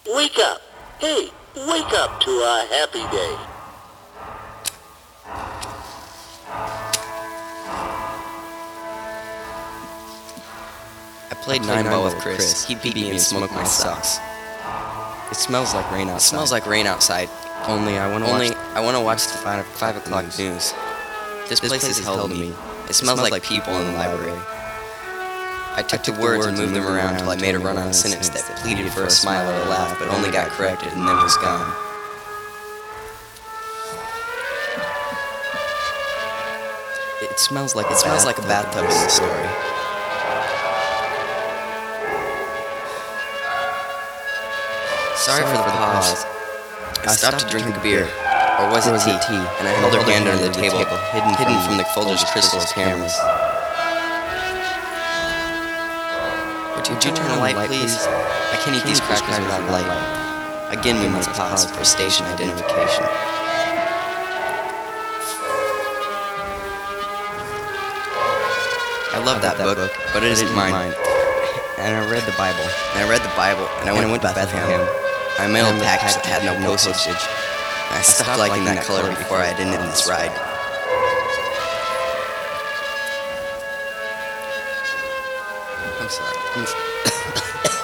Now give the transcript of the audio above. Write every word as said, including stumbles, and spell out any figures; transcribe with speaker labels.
Speaker 1: Wake up! Hey, wake up to a happy day.
Speaker 2: I played nine ball with Chris. He beat me and smoked my socks.
Speaker 3: It smells like rain outside.
Speaker 2: It smells like rain outside.
Speaker 3: Only I want to
Speaker 2: Only
Speaker 3: watch.
Speaker 2: I want to watch the
Speaker 3: five,
Speaker 2: five o'clock
Speaker 3: news.
Speaker 2: news. This,
Speaker 3: This
Speaker 2: place
Speaker 3: place
Speaker 2: has
Speaker 3: is
Speaker 2: held
Speaker 3: held
Speaker 2: me.
Speaker 3: me.
Speaker 2: It smells like people in the library. I took the words and moved them around until I made a run-on sentence that pleaded for a smile or a laugh, but only got corrected and then was gone.
Speaker 3: It smells like
Speaker 2: It smells like a bathtub in the story. Sorry for the pause. I stopped to drink a beer, or was it tea? And I held her hand under the table, hidden from the Folgers crystal cameras. Would you turn the light, please? I can't eat these crackers without light. Again, we must pause for station identification. I love that book, but it isn't mine.
Speaker 3: And I read the Bible.
Speaker 2: And I read the Bible, and I went,
Speaker 3: And I went
Speaker 2: to
Speaker 3: to
Speaker 2: Bethlehem.
Speaker 3: Bethlehem.
Speaker 2: I mailed
Speaker 3: And
Speaker 2: a
Speaker 3: the
Speaker 2: package that
Speaker 3: package
Speaker 2: had no
Speaker 3: had no
Speaker 2: postage.
Speaker 3: postage.
Speaker 2: I stopped liking that color before I ended this ride. I'm sorry. I'm sorry.